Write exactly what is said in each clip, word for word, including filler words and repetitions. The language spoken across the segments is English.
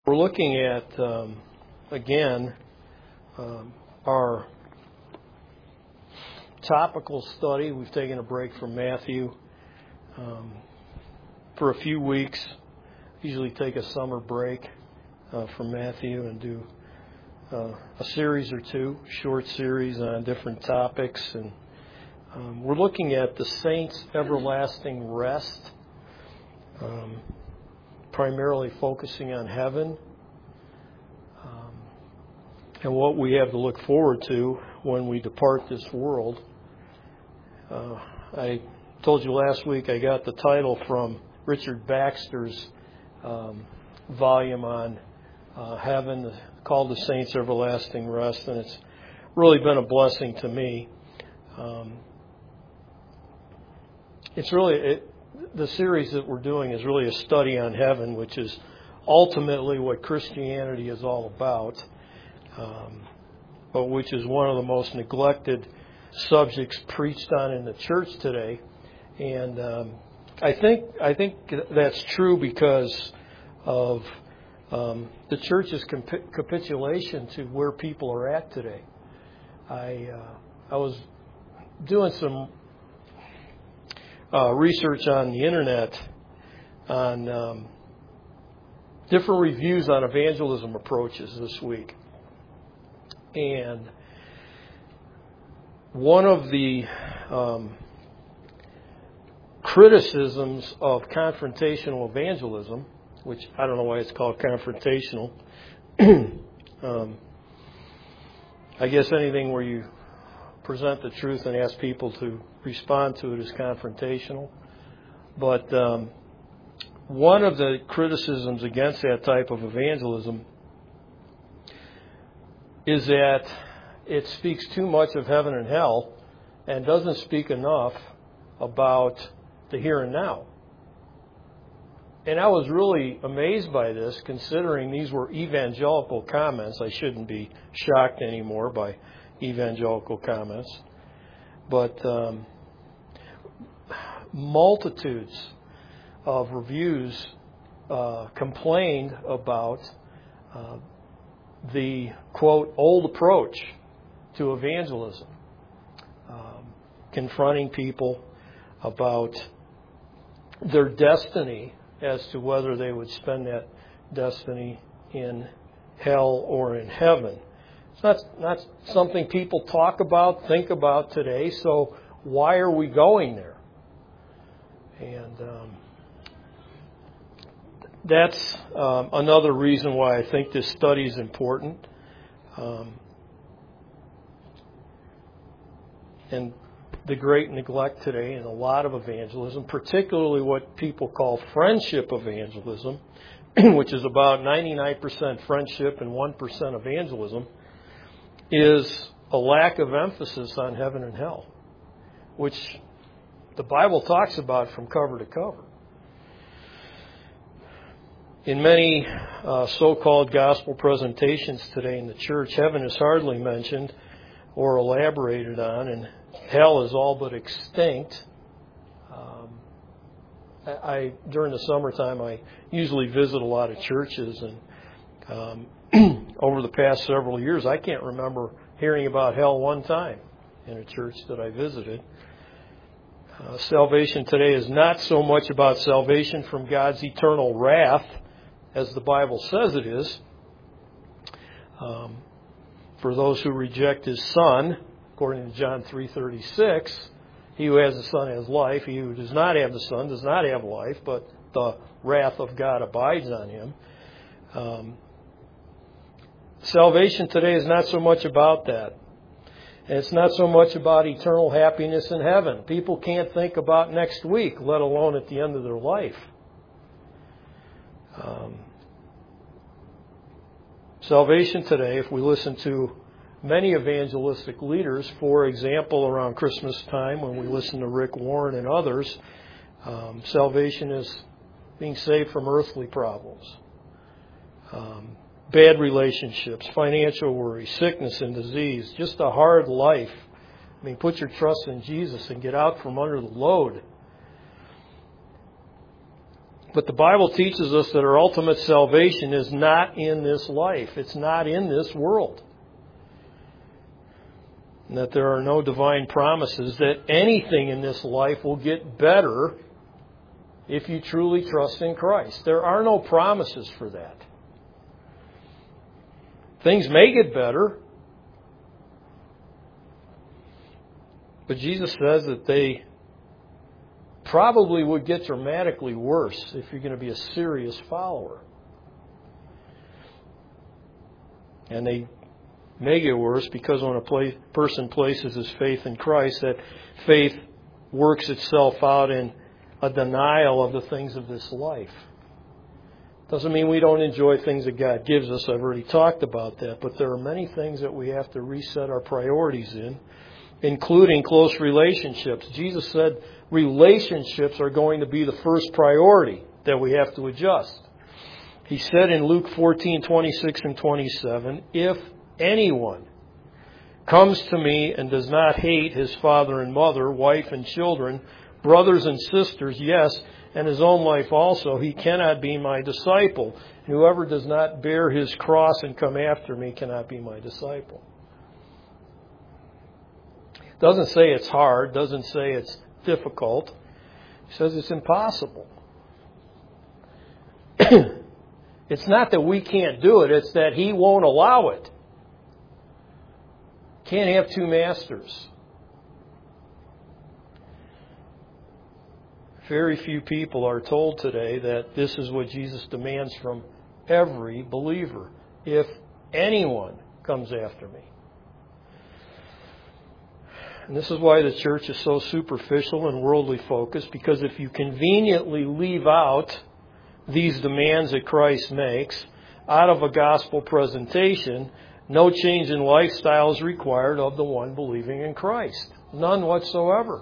We're looking at, um, again, um, our topical study. We've taken a break from Matthew um, for a few weeks. Usually take a summer break uh, from Matthew and do uh, a series or two, short series on different topics. And um, we're looking at the saints' everlasting rest, um, primarily focusing on heaven um, and what we have to look forward to when we depart this world. Uh, I told you last week I got the title from Richard Baxter's um, volume on uh, heaven, called The Saints' Everlasting Rest, and it's really been a blessing to me. Um, it's really... It, The series that we're doing is really a study on heaven, which is ultimately what Christianity is all about, um, but which is one of the most neglected subjects preached on in the church today. And um, I think I think that's true because of um, the church's comp- capitulation to where people are at today. I uh, I was doing some Uh, research on the internet on um, different reviews on evangelism approaches this week. And one of the um, criticisms of confrontational evangelism, which I don't know why it's called confrontational, um, I guess anything where you present the truth and ask people to respond to it is confrontational. But um, one of the criticisms against that type of evangelism is that it speaks too much of heaven and hell and doesn't speak enough about the here and now. And I was really amazed by this, considering these were evangelical comments. I shouldn't be shocked anymore by evangelical comments. But um, multitudes of reviews uh, complained about uh, the, quote, old approach to evangelism, um, confronting people about their destiny as to whether they would spend that destiny in hell or in heaven. It's not, not something people talk about, think about today, so why are we going there? And um, that's um, another reason why I think this study is important. Um, and the great neglect today in a lot of evangelism, particularly what people call friendship evangelism, which is about ninety-nine percent friendship and one percent evangelism, is a lack of emphasis on heaven and hell, which the Bible talks about from cover to cover. In many uh, so-called gospel presentations today in the church, heaven is hardly mentioned or elaborated on, and hell is all but extinct. Um, I, I during the summertime, I usually visit a lot of churches, and um, over the past several years, I can't remember hearing about hell one time in a church that I visited. Uh, salvation today is not so much about salvation from God's eternal wrath, as the Bible says it is. Um, for those who reject His Son, according to John three thirty-six, he who has the Son has life. He who does not have the Son does not have life, but the wrath of God abides on him. Um, Salvation today is not so much about that. And it's not so much about eternal happiness in heaven. People can't think about next week, let alone at the end of their life. Um, salvation today, if we listen to many evangelistic leaders, for example, around Christmas time when we listen to Rick Warren and others, um, salvation is being saved from earthly problems. Um, Bad relationships, financial worry, sickness and disease, just a hard life. I mean, put your trust in Jesus and get out from under the load. But the Bible teaches us that our ultimate salvation is not in this life. It's not in this world. And that there are no divine promises that anything in this life will get better if you truly trust in Christ. There are no promises for that. Things may get better, but Jesus says that they probably would get dramatically worse if you're going to be a serious follower. And they may get worse because when a pla- person places his faith in Christ, that faith works itself out in a denial of the things of this life. Doesn't mean we don't enjoy things that God gives us. I've already talked about that. But there are many things that we have to reset our priorities in, including close relationships. Jesus said relationships are going to be the first priority that we have to adjust. He said in Luke fourteen, twenty-six and twenty-seven, if anyone comes to me and does not hate his father and mother, wife and children, brothers and sisters, yes, and his own life also, he cannot be my disciple. And whoever does not bear his cross and come after me cannot be my disciple. Doesn't say it's hard, doesn't say it's difficult. He says it's impossible. It's not that we can't do it, it's that He won't allow it. Can't have two masters. Very few people are told today that this is what Jesus demands from every believer. If anyone comes after me. And this is why the church is so superficial and worldly focused, because if you conveniently leave out these demands that Christ makes out of a gospel presentation, no change in lifestyle is required of the one believing in Christ. None whatsoever.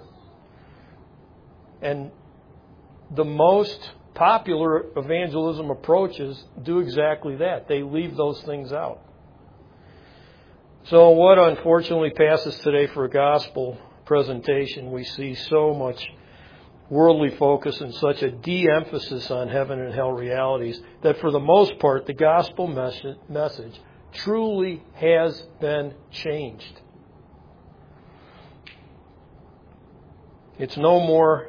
And the most popular evangelism approaches do exactly that. They leave those things out. So what unfortunately passes today for a gospel presentation, we see so much worldly focus and such a de-emphasis on heaven and hell realities that for the most part the gospel message truly has been changed. It's no more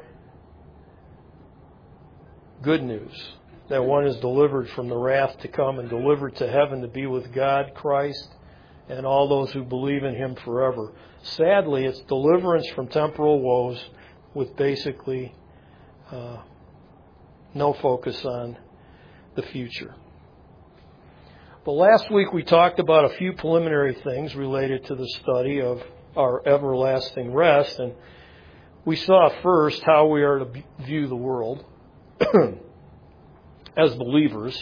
good news that one is delivered from the wrath to come and delivered to heaven to be with God, Christ, and all those who believe in Him forever. Sadly, it's deliverance from temporal woes with basically uh, no focus on the future. But last week we talked about a few preliminary things related to the study of our everlasting rest, and we saw first how we are to view the world as believers.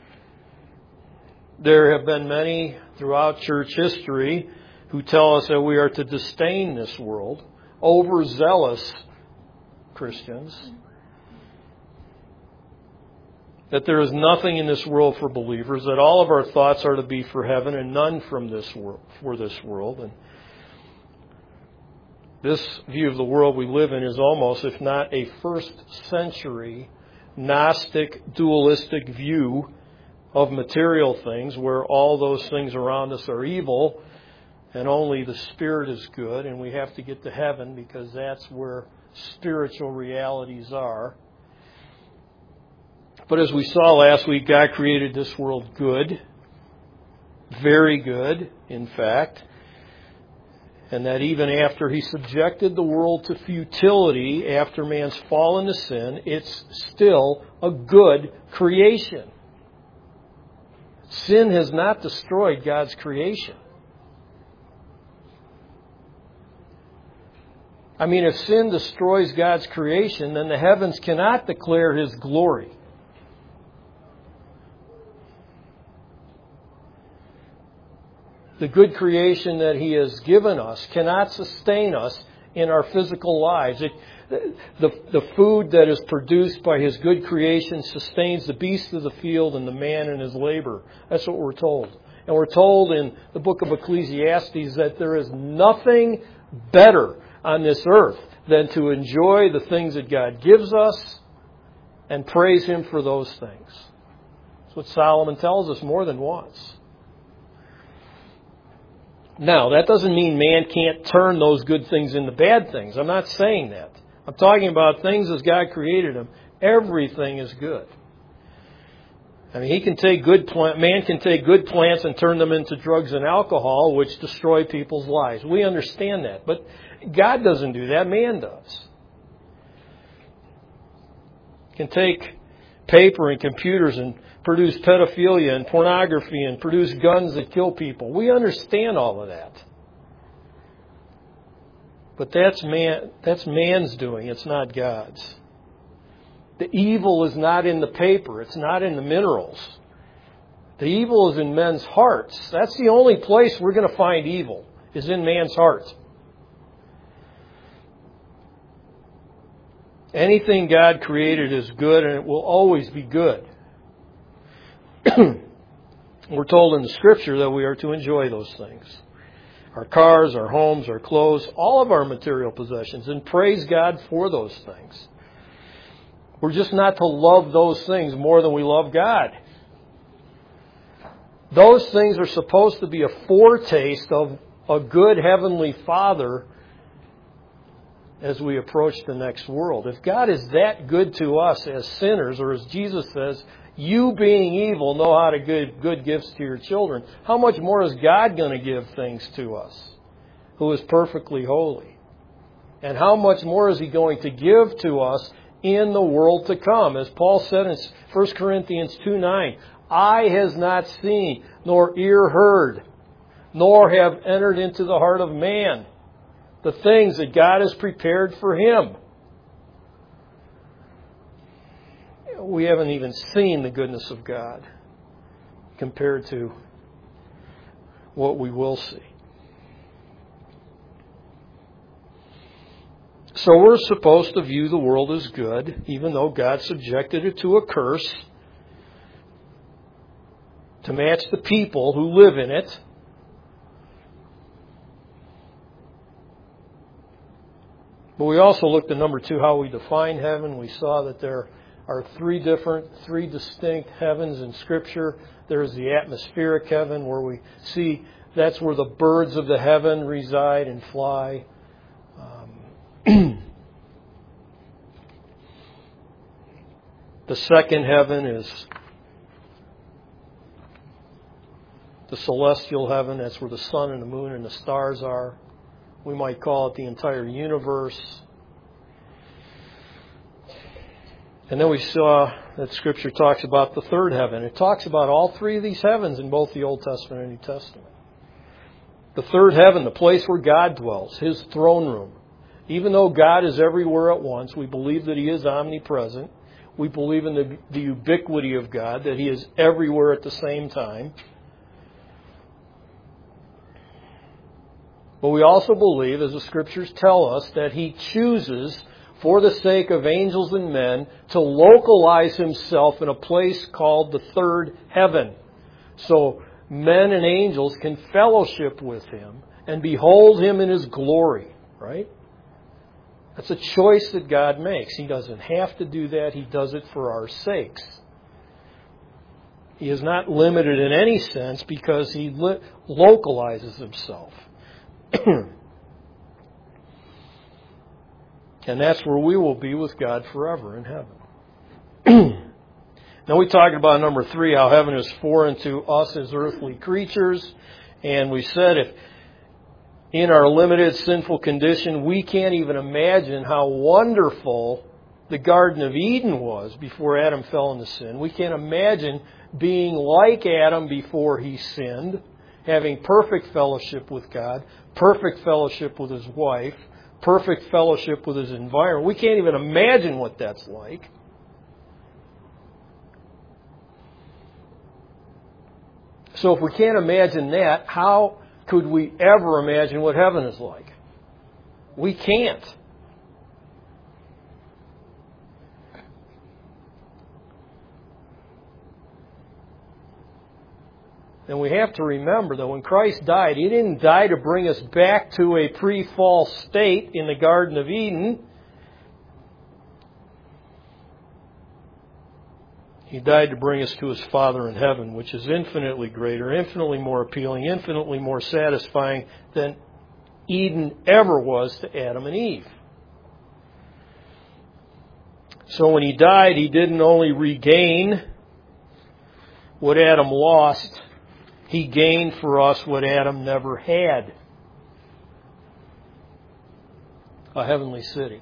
There have been many throughout church history who tell us that we are to disdain this world, overzealous Christians, that there is nothing in this world for believers, that all of our thoughts are to be for heaven and none from this world for this world. And this view of the world we live in is almost, if not a first century Gnostic, dualistic view of material things, where all those things around us are evil and only the Spirit is good, and we have to get to heaven because that's where spiritual realities are. But as we saw last week, God created this world good, very good, in fact, and that even after He subjected the world to futility after man's fall into sin, it's still a good creation. Sin has not destroyed God's creation. I mean, if sin destroys God's creation, then the heavens cannot declare His glory. The good creation that He has given us cannot sustain us in our physical lives. It, the, the food that is produced by His good creation sustains the beast of the field and the man in his labor. That's what we're told. And we're told in the book of Ecclesiastes that there is nothing better on this earth than to enjoy the things that God gives us and praise Him for those things. That's what Solomon tells us more than once. Now, that doesn't mean man can't turn those good things into bad things. I'm not saying that. I'm talking about things as God created them. Everything is good. I mean, he can take good plant, man can take good plants and turn them into drugs and alcohol, which destroy people's lives. We understand that. But God doesn't do that. Man does. He can take paper and computers and produce pedophilia and pornography and produce guns that kill people. We understand all of that. But that's man, that's man's doing. It's not God's. The evil is not in the paper. It's not in the minerals. The evil is in men's hearts. That's the only place we're going to find evil, is in man's heart. Anything God created is good, and it will always be good. We're told in the Scripture that we are to enjoy those things. Our cars, our homes, our clothes, all of our material possessions, and praise God for those things. We're just not to love those things more than we love God. Those things are supposed to be a foretaste of a good Heavenly Father as we approach the next world. If God is that good to us as sinners, or as Jesus says, you being evil know how to give good gifts to your children, how much more is God going to give things to us, who is perfectly holy? And how much more is He going to give to us in the world to come? As Paul said in First Corinthians two nine, eye has not seen, nor ear heard, nor have entered into the heart of man the things that God has prepared for him. We haven't even seen the goodness of God compared to what we will see. So we're supposed to view the world as good, even though God subjected it to a curse to match the people who live in it. But we also looked at number two, how we define heaven. We saw that there are three different, three distinct heavens in Scripture. There's the atmospheric heaven, where we see that's where the birds of the heaven reside and fly. Um, the second heaven is the celestial heaven. That's where the sun and the moon and the stars are. We might call it the entire universe. And then we saw that Scripture talks about the third heaven. It talks about all three of these heavens in both the Old Testament and New Testament. The third heaven, the place where God dwells, His throne room. Even though God is everywhere at once, we believe that He is omnipresent. We believe in the, the ubiquity of God, that He is everywhere at the same time. But we also believe, as the Scriptures tell us, that He chooses, for the sake of angels and men, to localize Himself in a place called the third heaven. So men and angels can fellowship with Him and behold Him in His glory, right? That's a choice that God makes. He doesn't have to do that. He does it for our sakes. He is not limited in any sense because He li- localizes Himself. And that's where we will be with God forever in heaven. Now we talked about number three, how heaven is foreign to us as earthly creatures. And we said if in our limited sinful condition, we can't even imagine how wonderful the Garden of Eden was before Adam fell into sin. We can't imagine being like Adam before he sinned, having perfect fellowship with God, perfect fellowship with his wife, perfect fellowship with his environment. We can't even imagine what that's like. So if we can't imagine that, how could we ever imagine what heaven is like? We can't. And we have to remember that when Christ died, He didn't die to bring us back to a pre-fall state in the Garden of Eden. He died to bring us to His Father in heaven, which is infinitely greater, infinitely more appealing, infinitely more satisfying than Eden ever was to Adam and Eve. So when He died, He didn't only regain what Adam lost, He gained for us what Adam never had. A heavenly city,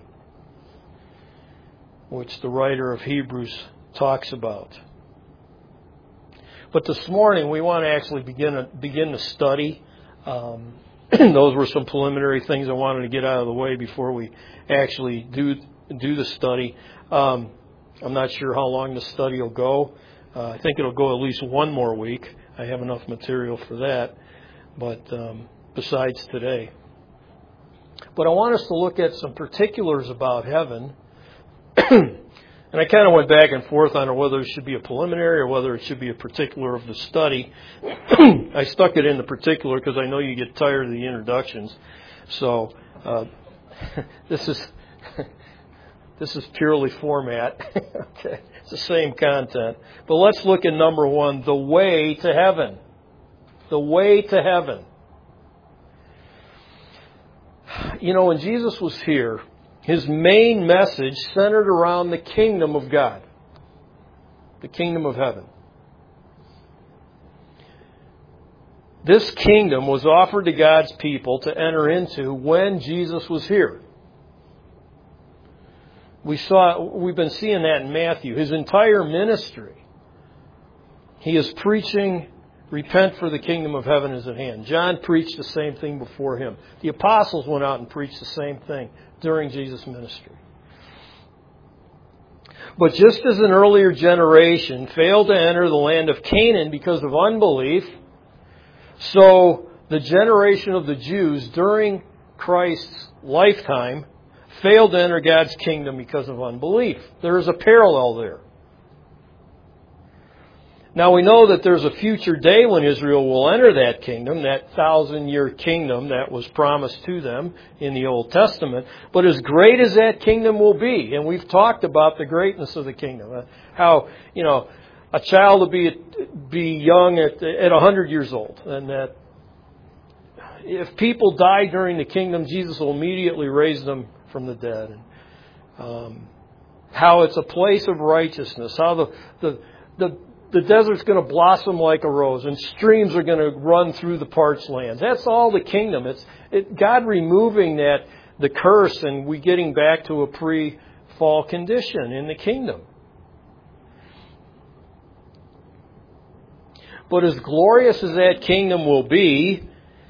which the writer of Hebrews talks about. But this morning we want to actually begin to, begin to study. Um, those were some preliminary things I wanted to get out of the way before we actually do do the study. Um, I'm not sure how long the study will go. Uh, I think it'll go at least one more week. I have enough material for that. But um, besides today. But I want us to look at some particulars about heaven. And I kind of went back and forth on whether it should be a preliminary or whether it should be a particular of the study. I stuck it in the particular because I know you get tired of the introductions. So uh, this is this is purely format. Okay, it's the same content. But let's look at number one, the way to heaven. The way to heaven. You know, when Jesus was here, His main message centered around the kingdom of God. The kingdom of heaven. This kingdom was offered to God's people to enter into when Jesus was here. We saw, we've been seeing that in Matthew. His entire ministry, He is preaching, repent for the kingdom of heaven is at hand. John preached the same thing before him. The apostles went out and preached the same thing during Jesus' ministry. But just as an earlier generation failed to enter the land of Canaan because of unbelief, so the generation of the Jews during Christ's lifetime failed to enter God's kingdom because of unbelief. There is a parallel there. Now we know that there's a future day when Israel will enter that kingdom, that thousand-year kingdom that was promised to them in the Old Testament. But as great as that kingdom will be, and we've talked about the greatness of the kingdom, how, you know, a child will be be young at at one hundred years old, and that if people die during the kingdom, Jesus will immediately raise them from the dead. And, um, how it's a place of righteousness, how the the the The desert's going to blossom like a rose, and streams are going to run through the parched lands. That's all the kingdom. It's it, God removing that the curse, and we getting back to a pre-fall condition in the kingdom. But as glorious as that kingdom will be,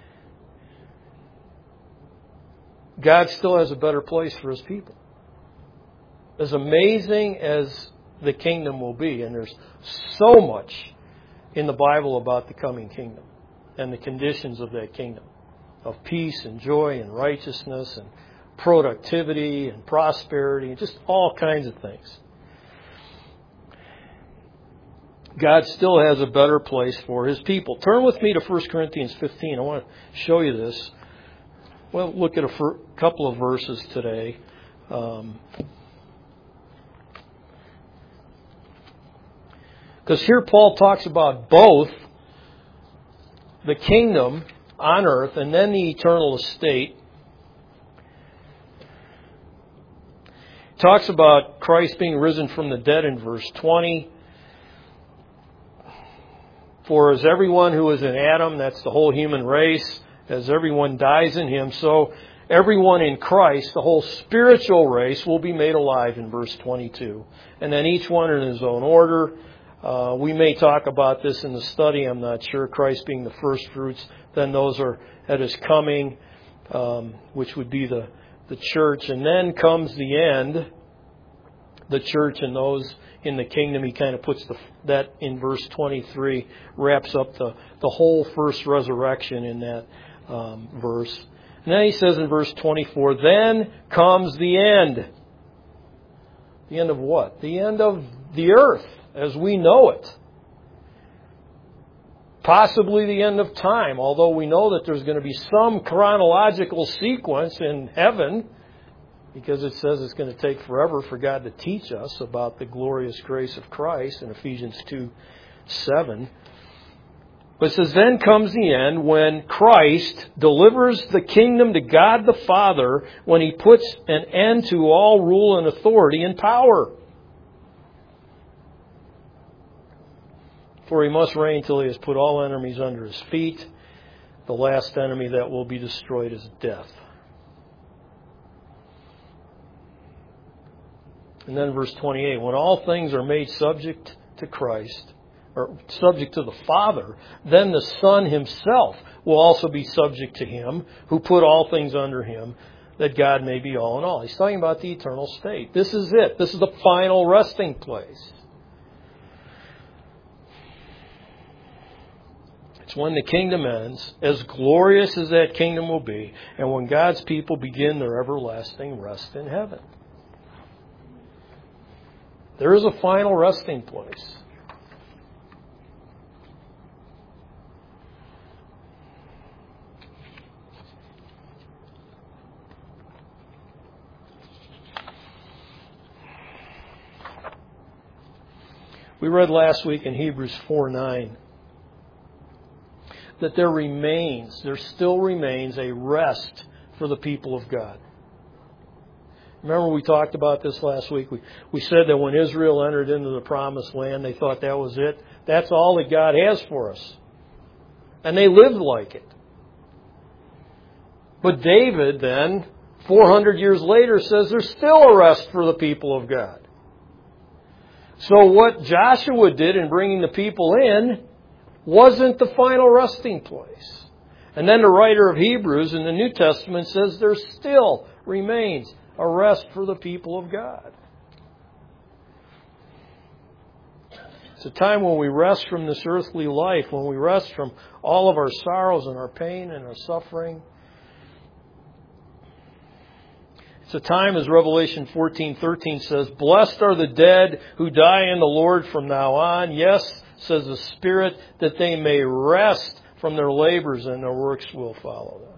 God still has a better place for His people. As amazing as the kingdom will be, and there's so much in the Bible about the coming kingdom and the conditions of that kingdom, of peace and joy and righteousness and productivity and prosperity and just all kinds of things. God still has a better place for His people. Turn with me to First Corinthians fifteen. I want to show you this. We'll look at a couple of verses today. Um, Because here Paul talks about both the kingdom on earth and then the eternal estate. He talks about Christ being risen from the dead in verse twenty. For as everyone who is in Adam, that's the whole human race, as everyone dies in him, so everyone in Christ, the whole spiritual race, will be made alive in verse twenty-two. And then each one in his own order. Uh, we may talk about this in the study, I'm not sure. Christ being the first fruits, then those are at His coming, um, which would be the, the church. And then comes the end, the church and those in the kingdom. He kind of puts the, that in verse twenty-three, wraps up the, the whole first resurrection in that um, verse. And then he says in verse twenty-four, then comes the end. The end of what? The end of the earth as we know it. Possibly the end of time, although we know that there's going to be some chronological sequence in heaven because it says it's going to take forever for God to teach us about the glorious grace of Christ in Ephesians two seven. But it says, then comes the end when Christ delivers the kingdom to God the Father, when He puts an end to all rule and authority and power. For He must reign till He has put all enemies under His feet. The last enemy that will be destroyed is death. And then verse twenty-eight, when all things are made subject to Christ, or subject to the Father, then the Son Himself will also be subject to Him, who put all things under Him, that God may be all in all. He's talking about the eternal state. This is it. This is the final resting place. It's when the kingdom ends, as glorious as that kingdom will be, and when God's people begin their everlasting rest in heaven. There is a final resting place. We read last week in Hebrews four nine that there remains, there still remains a rest for the people of God. Remember we talked about this last week. We, we said that when Israel entered into the promised land, they thought that was it. That's all that God has for us. And they lived like it. But David then, four hundred years later, says there's still a rest for the people of God. So what Joshua did in bringing the people in wasn't the final resting place. And then the writer of Hebrews in the New Testament says there still remains a rest for the people of God. It's a time when we rest from this earthly life, when we rest from all of our sorrows and our pain and our suffering. It's a time, as Revelation fourteen thirteen says, blessed are the dead who die in the Lord from now on. Yes, says the Spirit, that they may rest from their labors and their works will follow them.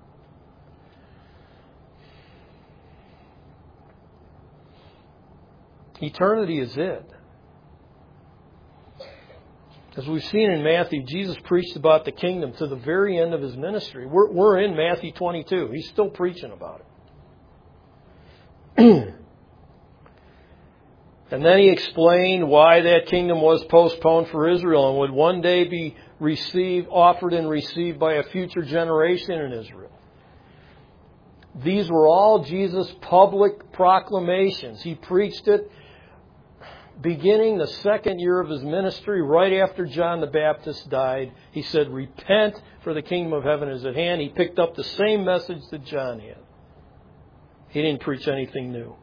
Eternity is it. As we've seen in Matthew, Jesus preached about the kingdom to the very end of His ministry. We're, we're in Matthew twenty-two. He's still preaching about it. And then He explained why that kingdom was postponed for Israel and would one day be received, offered and received by a future generation in Israel. These were all Jesus' public proclamations. He preached it beginning the second year of His ministry, right after John the Baptist died. He said, repent, for the kingdom of heaven is at hand. He picked up the same message that John had. He didn't preach anything new.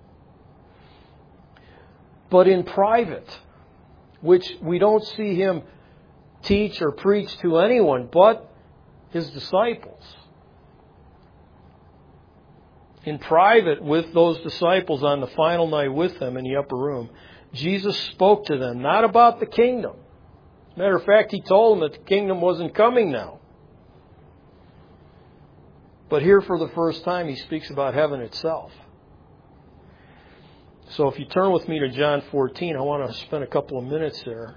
But in private, which we don't see Him teach or preach to anyone but His disciples. In private with those disciples on the final night with Him in the upper room, Jesus spoke to them, not about the kingdom. As a matter of fact, He told them that the kingdom wasn't coming now. But here for the first time, He speaks about heaven itself. So if you turn with me to John fourteen, I want to spend a couple of minutes there.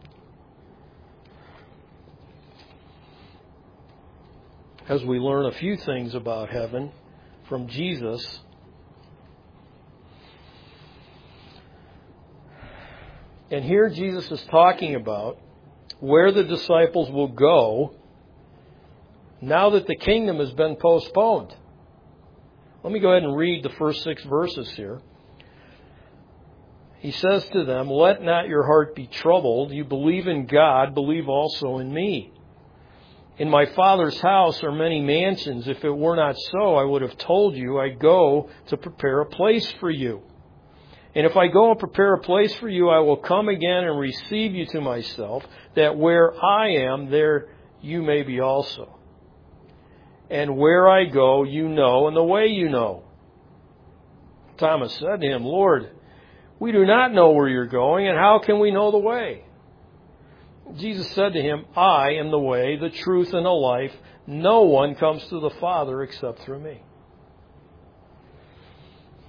As we learn a few things about heaven from Jesus. And here Jesus is talking about where the disciples will go now that the kingdom has been postponed. Let me go ahead and read the first six verses here. He says to them, let not your heart be troubled. You believe in God, believe also in me. In my Father's house are many mansions. If it were not so, I would have told you, I go to prepare a place for you. And if I go and prepare a place for you, I will come again and receive you to myself, that where I am, there you may be also. And where I go, you know, and the way you know. Thomas said to Him, Lord, we do not know where you're going, and how can we know the way? Jesus said to him, I am the way, the truth, and the life. No one comes to the Father except through me.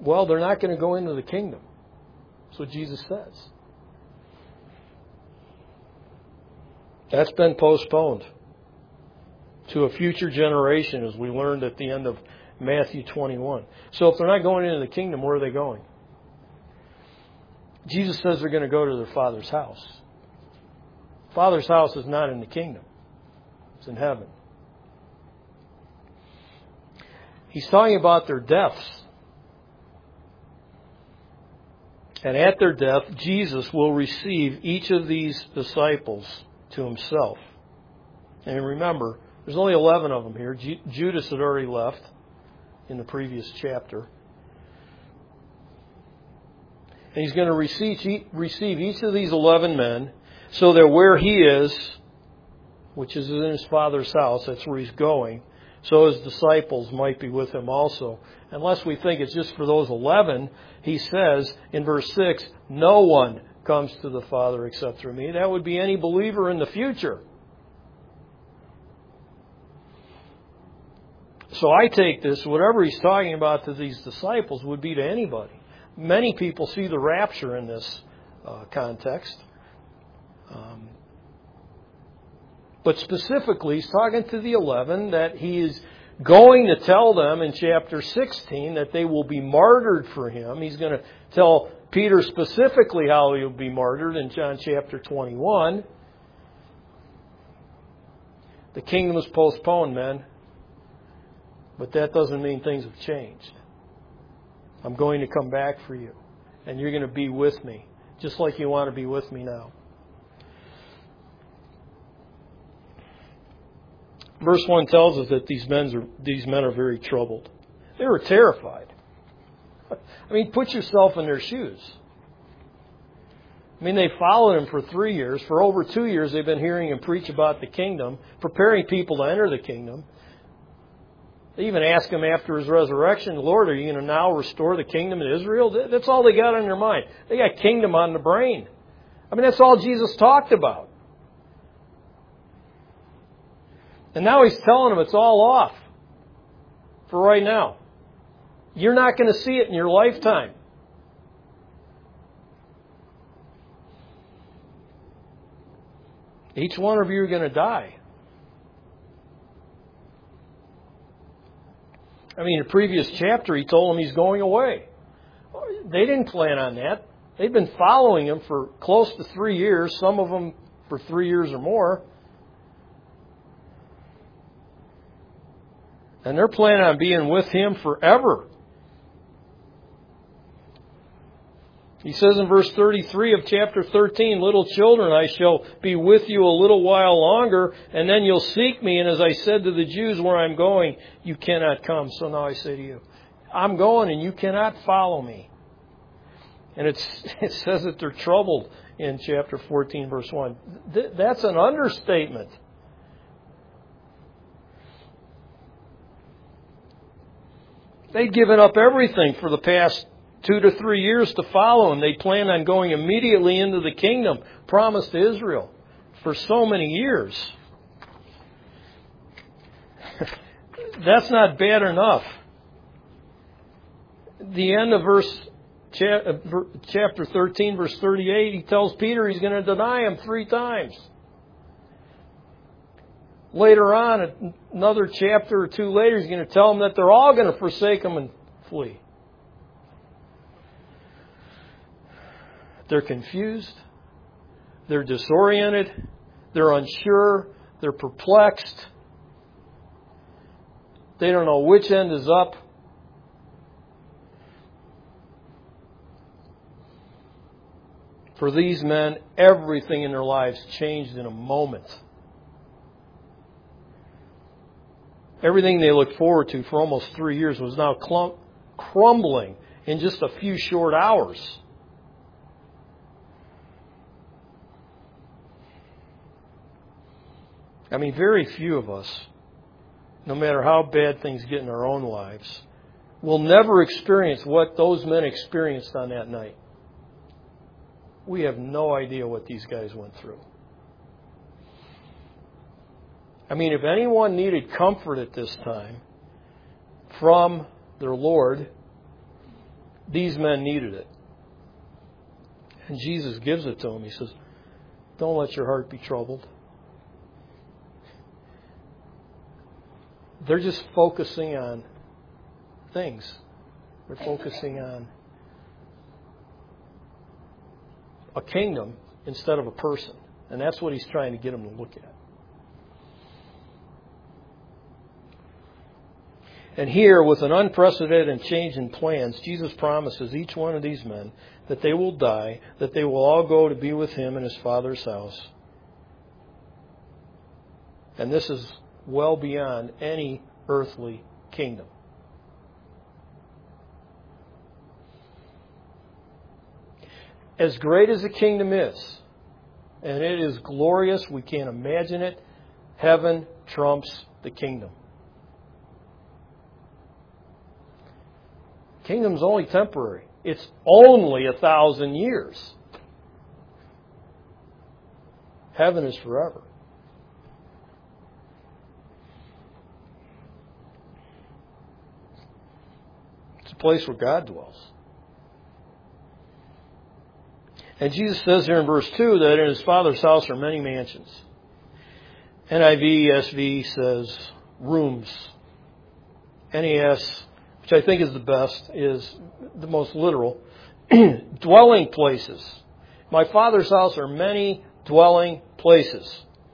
Well, they're not going to go into the kingdom. That's what Jesus says. That's been postponed to a future generation, as we learned at the end of Matthew twenty-one. So if they're not going into the kingdom, where are they going? Jesus says they're going to go to their Father's house. Father's house is not in the kingdom. It's in heaven. He's talking about their deaths. And at their death, Jesus will receive each of these disciples to himself. And remember, there's only eleven of them here. Ju- Judas had already left in the previous chapter. And he's going to receive, receive each of these eleven men so that where he is, which is in his Father's house, that's where he's going, so his disciples might be with him also. Unless we think it's just for those eleven, he says in verse six, no one comes to the Father except through me. That would be any believer in the future. So I take this, whatever he's talking about to these disciples would be to anybody. Many people see the rapture in this uh, context. Um, but specifically, he's talking to the eleven that he is going to tell them in chapter sixteen that they will be martyred for him. He's going to tell Peter specifically how he will be martyred in John chapter twenty-one. The kingdom is postponed, men. But that doesn't mean things have changed. I'm going to come back for you. And you're going to be with me. Just like you want to be with me now. Verse one tells us that these men are, these men are very troubled. They were terrified. I mean, put yourself in their shoes. I mean, they followed him for three years. For over two years, they've been hearing him preach about the kingdom, preparing people to enter the kingdom. They even asked him after his resurrection, Lord, are you going to now restore the kingdom in Israel? That's all they got on their mind. They got kingdom on the brain. I mean, that's all Jesus talked about. And now he's telling them it's all off for right now. You're not going to see it in your lifetime. Each one of you are going to die. I mean, in the previous chapter, he told them he's going away. They didn't plan on that. They've been following him for close to three years, some of them for three years or more. And they're planning on being with him forever. He says in verse thirty-three of chapter thirteen, little children, I shall be with you a little while longer, and then you'll seek me. And as I said to the Jews, where I'm going, you cannot come. So now I say to you, I'm going and you cannot follow me. And it's, it says that they're troubled in chapter fourteen, verse one. Th- that's an understatement. They'd given up everything for the past two to three years to follow him. They planned on going immediately into the kingdom promised to Israel for so many years. That's not bad enough. The end of verse chapter thirteen, verse thirty-eight, he tells Peter he's going to deny him three times. Later on, another chapter or two later, he's going to tell them that they're all going to forsake him and flee. They're confused. They're disoriented. They're unsure. They're perplexed. They don't know which end is up. For these men, everything in their lives changed in a moment. Everything they looked forward to for almost three years was now clump, crumbling in just a few short hours. I mean, very few of us, no matter how bad things get in our own lives, will never experience what those men experienced on that night. We have no idea what these guys went through. I mean, if anyone needed comfort at this time from their Lord, these men needed it. And Jesus gives it to them. He says, don't let your heart be troubled. They're just focusing on things. They're focusing on a kingdom instead of a person. And that's what He's trying to get them to look at. And here, with an unprecedented change in plans, Jesus promises each one of these men that they will die, that they will all go to be with Him in His Father's house. And this is well beyond any earthly kingdom. As great as the kingdom is, and it is glorious, we can't imagine it, heaven trumps the kingdom. Kingdom's only temporary. It's only a thousand years. Heaven is forever. It's a place where God dwells. And Jesus says here in verse two that in His Father's house are many mansions. N I V, E S V says rooms. N A S, which I think is the best, is the most literal. Dwelling places. My Father's house are many dwelling places.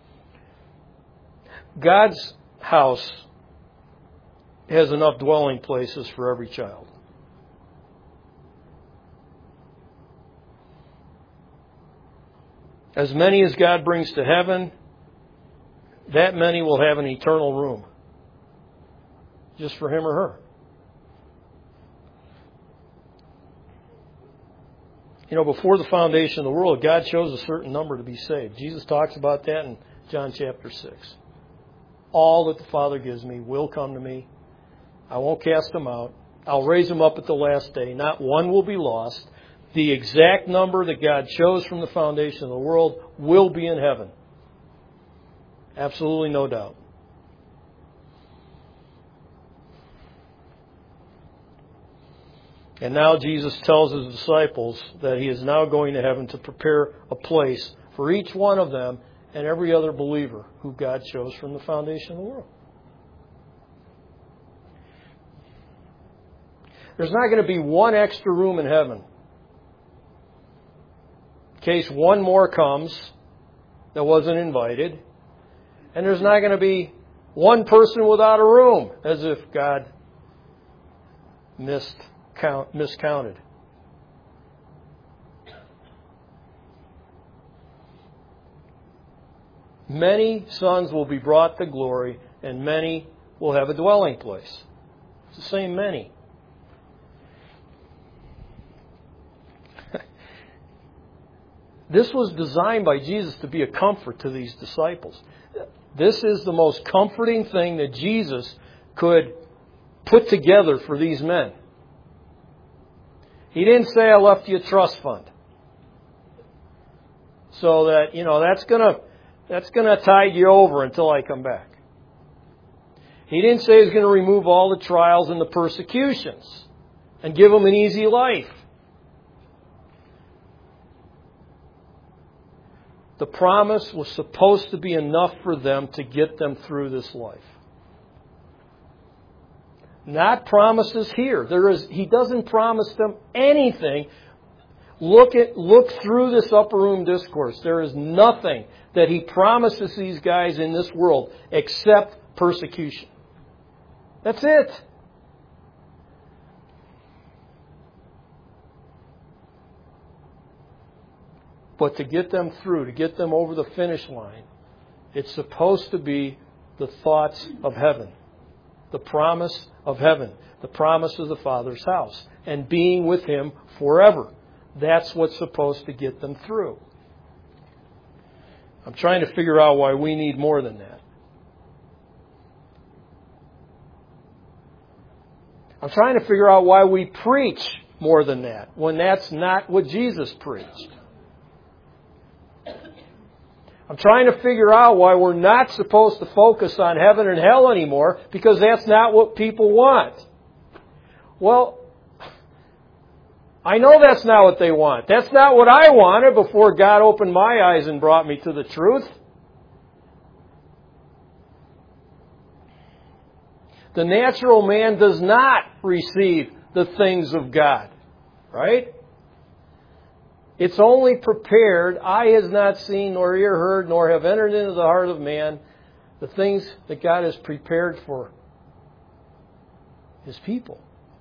God's house has enough dwelling places for every child. As many as God brings to heaven, that many will have an eternal room. Just for him or her. You know, before the foundation of the world, God chose a certain number to be saved. Jesus talks about that in John chapter six. All that the Father gives me will come to me. I won't cast them out. I'll raise them up at the last day. Not one will be lost. The exact number that God chose from the foundation of the world will be in heaven. Absolutely no doubt. And now Jesus tells His disciples that He is now going to heaven to prepare a place for each one of them and every other believer who God chose from the foundation of the world. There's not going to be one extra room in heaven in case one more comes that wasn't invited. And there's not going to be one person without a room, as if God missed count, miscounted. Many sons will be brought to glory, and many will have a dwelling place. It's the same many. This was designed by Jesus to be a comfort to these disciples. This is the most comforting thing that Jesus could put together for these men. He didn't say, I left you a trust fund. So that, you know, that's gonna that's gonna tide you over until I come back. He didn't say He's going to remove all the trials and the persecutions and give them an easy life. The promise was supposed to be enough for them to get them through this life. Not promises here. There is, He doesn't promise them anything. Look at, look through this upper room discourse. There is nothing that He promises these guys in this world except persecution. That's it. But to get them through, to get them over the finish line, it's supposed to be the thoughts of heaven. The promise of heaven. The promise of the Father's house. And being with Him forever. That's what's supposed to get them through. I'm trying to figure out why we need more than that. I'm trying to figure out why we preach more than that, when that's not what Jesus preached. I'm trying to figure out why we're not supposed to focus on heaven and hell anymore, because that's not what people want. Well, I know that's not what they want. That's not what I wanted before God opened my eyes and brought me to the truth. The natural man does not receive the things of God. Right? It's only prepared, eye has not seen, nor ear heard, nor have entered into the heart of man, the things that God has prepared for His people.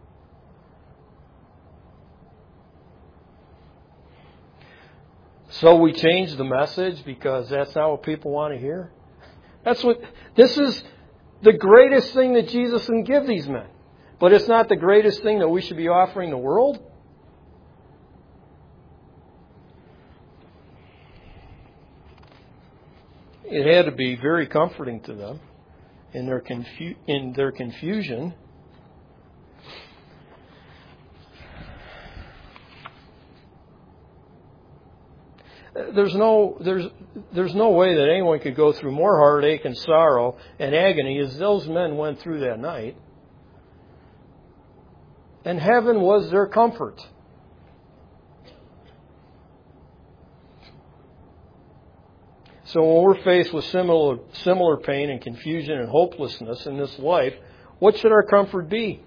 So we change the message because that's not what people want to hear. That's what, this is the greatest thing that Jesus can give these men. But it's not the greatest thing that we should be offering the world. It had to be very comforting to them in their confu- in their confusion. There's no there's there's no way that anyone could go through more heartache and sorrow and agony as those men went through that night. And heaven was their comfort. So when we're faced with similar similar pain and confusion and hopelessness in this life, what should our comfort be?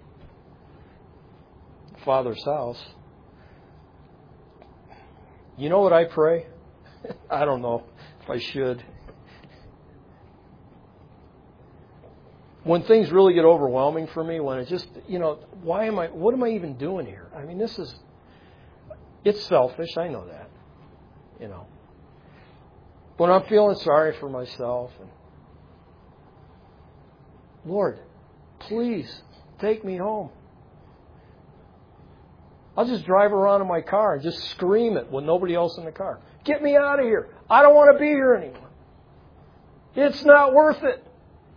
Father's house. You know what I pray? I don't know if I should. When things really get overwhelming for me, when it just, you know, why am I, what am I even doing here? I mean, this is, it's selfish, I know that, you know. When I'm feeling sorry for myself, and Lord, please take me home. I'll just drive around in my car and just scream it with nobody else in the car. Get me out of here. I don't want to be here anymore. It's not worth it.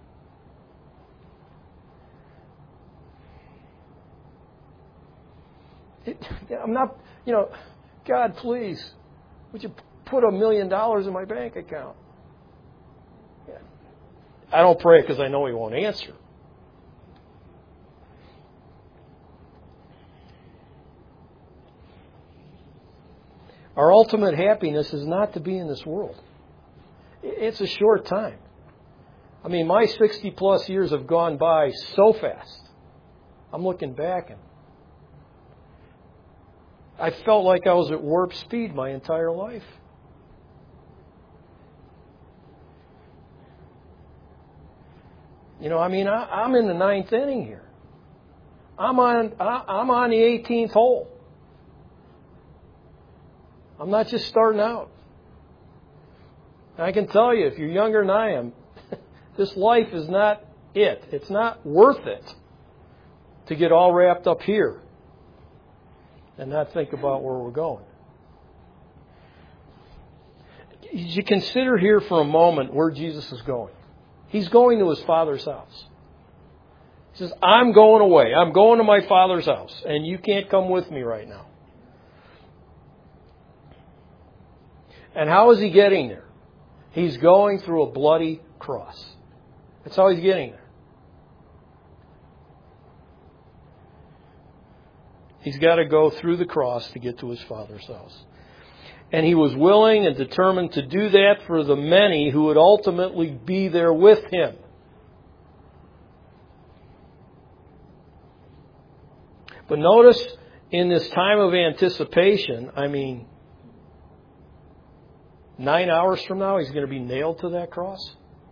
it I'm not, you know, God, please, would you put a million dollars in my bank account? Yeah. I don't pray because I know He won't answer. Our ultimate happiness is not to be in this world. It's a short time. I mean, my sixty plus years have gone by so fast. I'm looking back and I felt like I was at warp speed my entire life. You know, I mean, I, I'm in the ninth inning here. I'm on, I, I'm on the eighteenth hole. I'm not just starting out. I can tell you, if you're younger than I am, this life is not it. It's not worth it to get all wrapped up here and not think about where we're going. You consider here for a moment where Jesus is going. He's going to His Father's house. He says, I'm going away. I'm going to my Father's house, and you can't come with me right now. And how is He getting there? He's going through a bloody cross. That's how He's getting there. He's got to go through the cross to get to His Father's house. And He was willing and determined to do that for the many who would ultimately be there with Him. But notice, in this time of anticipation, I mean, nine hours from now, He's going to be nailed to that cross.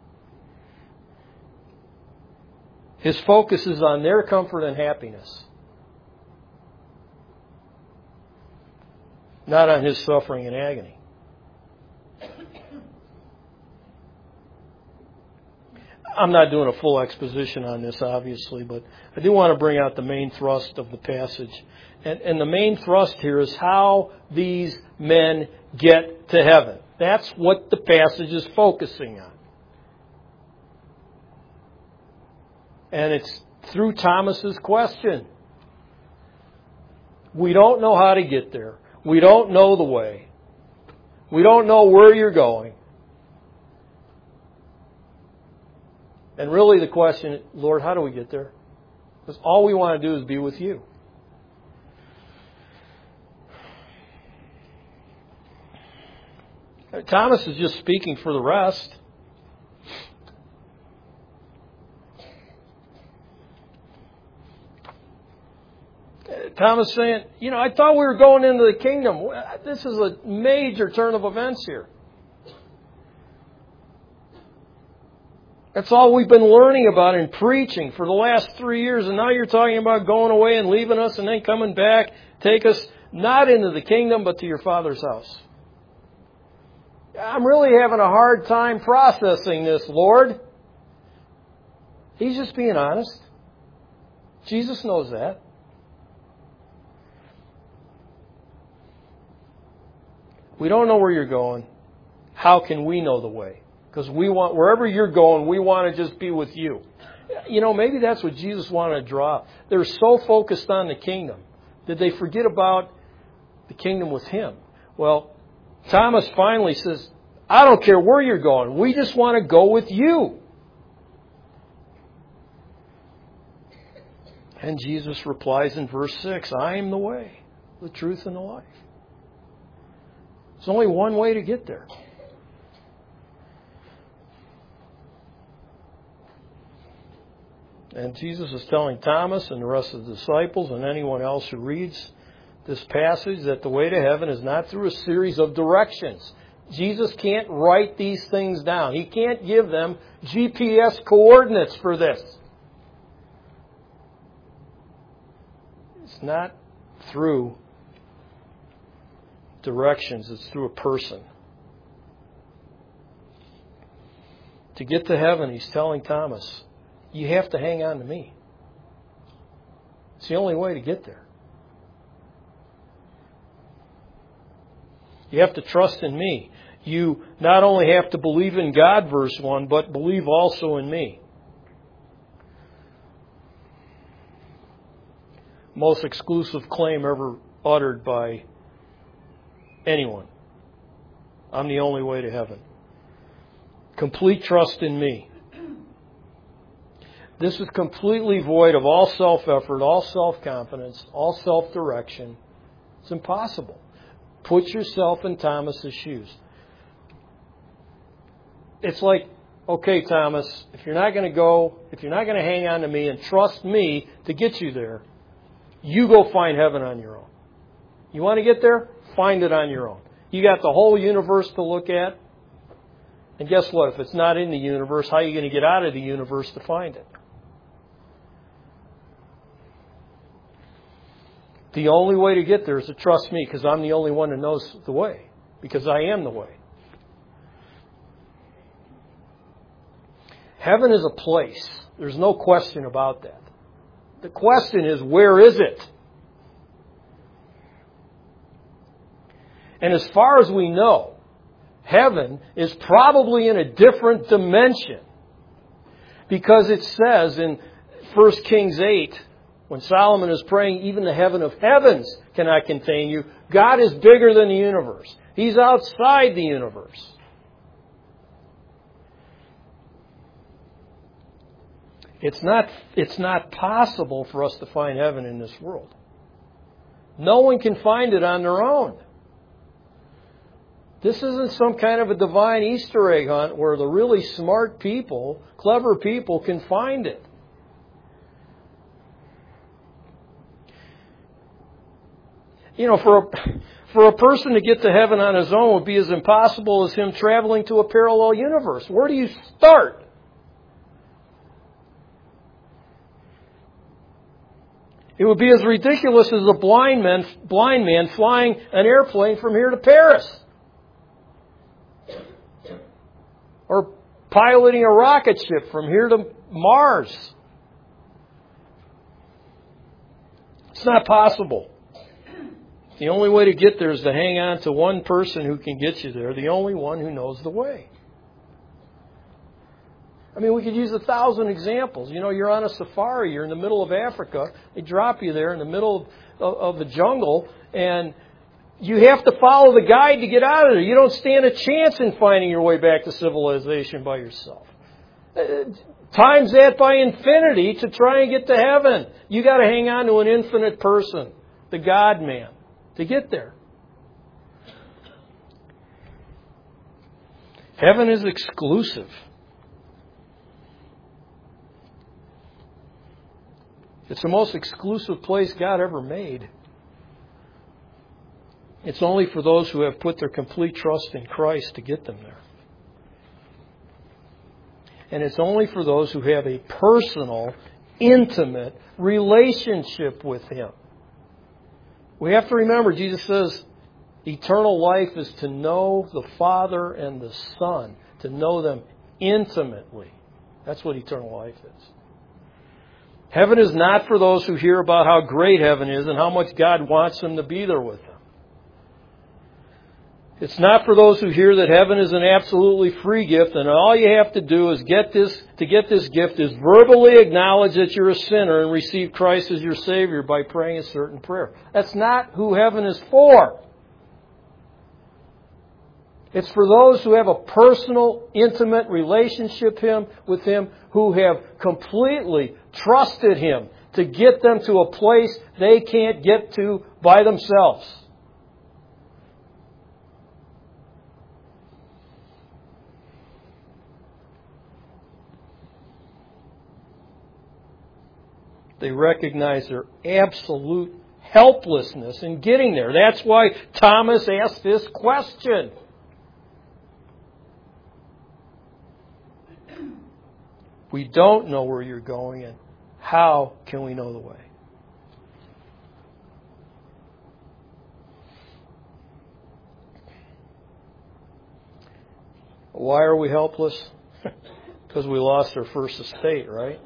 His focus is on their comfort and happiness, not on His suffering and agony. I'm not doing a full exposition on this, obviously, but I do want to bring out the main thrust of the passage. And, and the main thrust here is how these men get to heaven. That's what the passage is focusing on. And it's through Thomas's question. We don't know how to get there. We don't know the way. We don't know where you're going. And really the question, Lord, how do we get there? Because all we want to do is be with You. Thomas is just speaking for the rest. Thomas saying, you know, I thought we were going into the kingdom. This is a major turn of events here. That's all we've been learning about in preaching for the last three years. And now you're talking about going away and leaving us and then coming back. Take us not into the kingdom, but to your Father's house. I'm really having a hard time processing this, Lord. He's just being honest. Jesus knows that. We don't know where you're going. How can we know the way? Because we want, wherever you're going, we want to just be with you. You know, maybe that's what Jesus wanted to draw. They're so focused on the kingdom that they forget about the kingdom with Him. Well, Thomas finally says, I don't care where you're going. We just want to go with you. And Jesus replies in verse six, I am the way, the truth, and the life. There's only one way to get there. And Jesus is telling Thomas and the rest of the disciples and anyone else who reads this passage that the way to heaven is not through a series of directions. Jesus can't write these things down. He can't give them G P S coordinates for this. It's not through directions. It's through a person. To get to heaven, He's telling Thomas, you have to hang on to me. It's the only way to get there. You have to trust in me. You not only have to believe in God, verse one, but believe also in me. Most exclusive claim ever uttered by anyone. I'm the only way to heaven. Complete trust in me. This is completely void of all self-effort, all self-confidence, all self-direction. It's impossible. Put yourself in Thomas's shoes. It's like, okay, Thomas, if you're not going to go, if you're not going to hang on to me and trust me to get you there, you go find heaven on your own. You want to get there? Find it on your own. You got the whole universe to look at. And guess what? If it's not in the universe, how are you going to get out of the universe to find it? The only way to get there is to trust me, because I'm the only one that knows the way. Because I am the way. Heaven is a place. There's no question about that. The question is, where is it? And as far as we know, heaven is probably in a different dimension. Because it says in First Kings eight, when Solomon is praying, even the heaven of heavens cannot contain you. God is bigger than the universe. He's outside the universe. It's not, it's not possible for us to find heaven in this world. No one can find it on their own. This isn't some kind of a divine Easter egg hunt where the really smart people, clever people can find it. You know, for a, for a person to get to heaven on his own would be as impossible as him traveling to a parallel universe. Where do you start? It would be as ridiculous as a blind man, blind man flying an airplane from here to Paris. Or piloting a rocket ship from here to Mars. It's not possible. The only way to get there is to hang on to one person who can get you there, the only one who knows the way. I mean, we could use a thousand examples. You know, you're on a safari, you're in the middle of Africa, they drop you there in the middle of, of the jungle, and you have to follow the guide to get out of there. You don't stand a chance in finding your way back to civilization by yourself. Times that by infinity to try and get to heaven. You got to hang on to an infinite person, the God-man, to get there. Heaven is exclusive. It's the most exclusive place God ever made. It's only for those who have put their complete trust in Christ to get them there. And it's only for those who have a personal, intimate relationship with Him. We have to remember, Jesus says, eternal life is to know the Father and the Son, to know them intimately. That's what eternal life is. Heaven is not for those who hear about how great heaven is and how much God wants them to be there with them. It's not for those who hear that heaven is an absolutely free gift and all you have to do is get this, to get this gift is verbally acknowledge that you're a sinner and receive Christ as your Savior by praying a certain prayer. That's not who heaven is for. It's for those who have a personal, intimate relationship him, with Him, who have completely trusted Him to get them to a place they can't get to by themselves. They recognize their absolute helplessness in getting there. That's why Thomas asked this question. We don't know where you're going, and how can we know the way? Why are we helpless? Because we lost our first estate, right?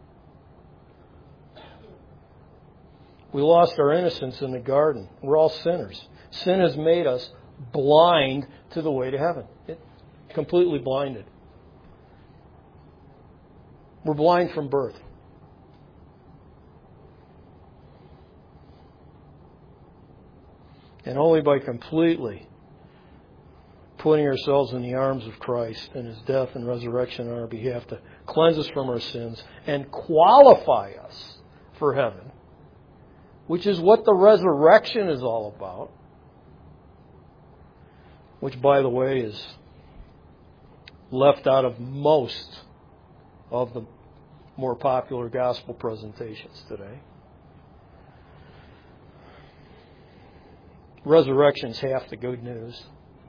We lost our innocence in the garden. We're all sinners. Sin has made us blind to the way to heaven. It, completely blinded. We're blind from birth. And only by completely putting ourselves in the arms of Christ and His death and resurrection on our behalf to cleanse us from our sins and qualify us for heaven, which is what the resurrection is all about, which, by the way, is left out of most of the more popular gospel presentations today. Resurrection's half the good news.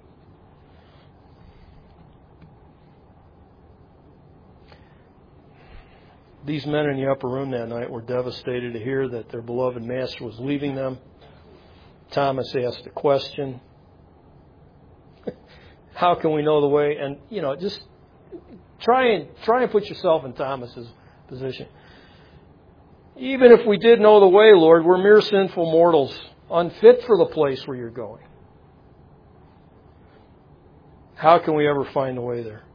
These men in the upper room that night were devastated to hear that their beloved Master was leaving them. Thomas asked a question. How can we know the way? And, you know, just try and try and put yourself in Thomas's position. Even if we did know the way, Lord, we're mere sinful mortals, unfit for the place where you're going. How can we ever find the way there?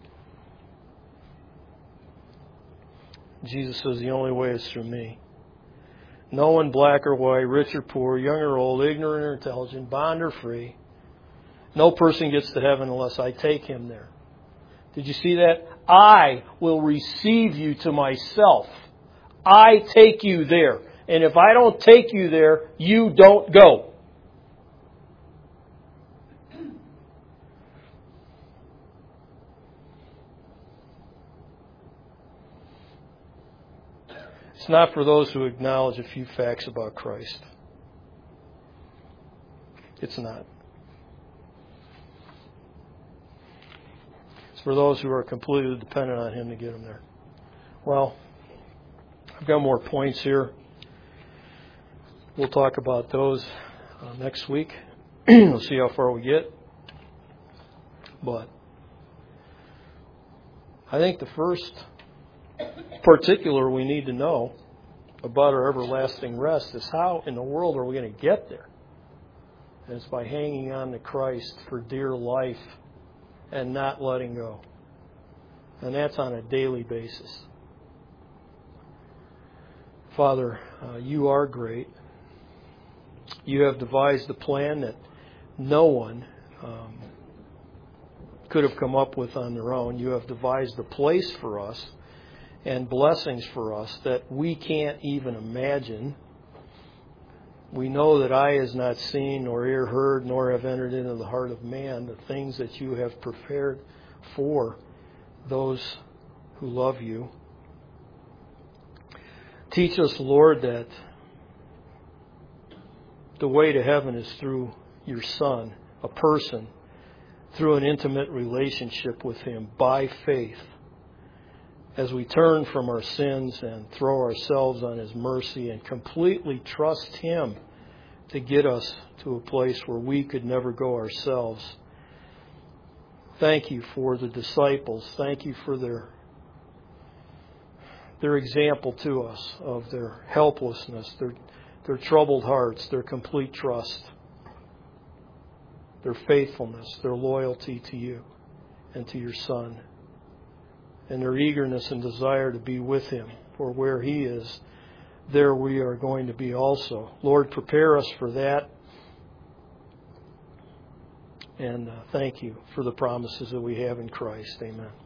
Jesus says the only way is through me. No one, black or white, rich or poor, young or old, ignorant or intelligent, bond or free. No person gets to heaven unless I take him there. Did you see that? I will receive you to myself. I take you there. And if I don't take you there, you don't go. It's not for those who acknowledge a few facts about Christ. It's not. It's for those who are completely dependent on Him to get them there. Well, I've got more points here. We'll talk about those uh, next week. We'll see how far we get. But I think the first particular we need to know about our everlasting rest is how in the world are we going to get there? And it's by hanging on to Christ for dear life and not letting go. And that's on a daily basis. Father, uh, you are great. You have devised a plan that no one um, could have come up with on their own. You have devised a place for us and blessings for us that we can't even imagine. We know that eye has not seen, nor ear heard, nor have entered into the heart of man the things that you have prepared for those who love you. Teach us, Lord, that the way to heaven is through your Son, a person, through an intimate relationship with Him by faith. As we turn from our sins and throw ourselves on His mercy and completely trust Him to get us to a place where we could never go ourselves. Thank you for the disciples. Thank you for their their example to us of their helplessness, their their troubled hearts, their complete trust, their faithfulness, their loyalty to you and to your Son, and their eagerness and desire to be with Him. For where He is, there we are going to be also. Lord, prepare us for that. And uh, thank you for the promises that we have in Christ. Amen.